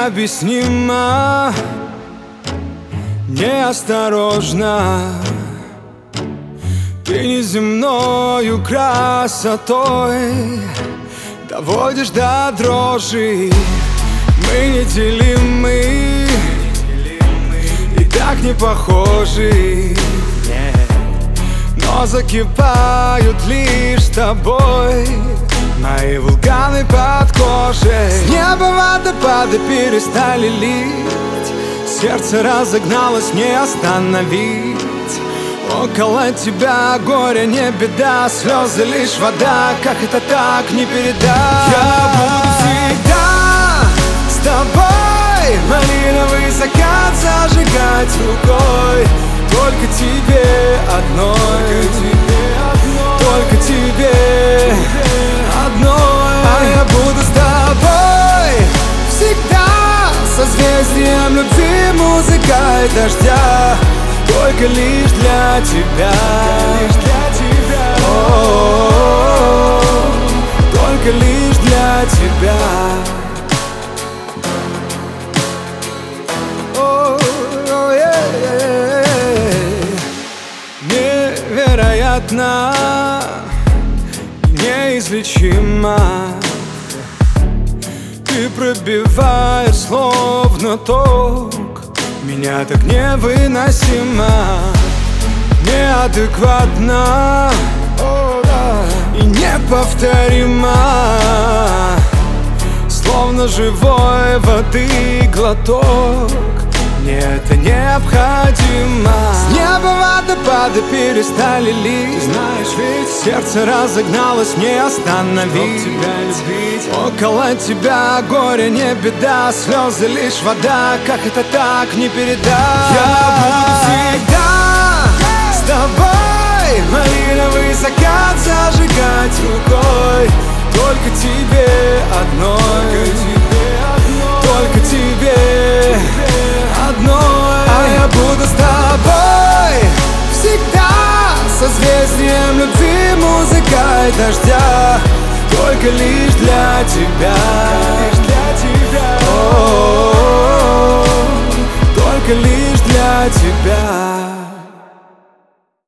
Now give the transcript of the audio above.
необъяснимо, неосторожно. Ты неземною красотой доводишь до дрожи. Мы неделимы и так не похожи, но закипают лишь с тобой мои вулканы под кожей. С неба водопады перестали лить, сердце разогналось, не остановить. Около тебя горе не беда, слезы лишь вода, как это так не передать. Я буду всегда с тобой, малиновый закат зажигать рукой. Только тебе одной, только тебе одной. А я буду с тобой всегда, созвездием любви, музыкой дождя. Только лишь для тебя, только лишь для тебя. Невероятно, неизлечимо. Ты пробиваешь словно ток, меня так невыносимо, неадекватно и неповторимо. Словно живой воды глоток, мне это необходимо. С неба водопады перестали лить, знаешь ведь, сердце разогналось, не остановить. Тебя любить. Около тебя горе не беда, слезы лишь вода, как это так не передать. Я буду всегда с тобой, малиновый закат зажигать рукой. Только тебе одной, только тебе одной. А я буду с тобой всегда, созвездием любви, музыкой дождя. Только лишь для тебя, только лишь для тебя.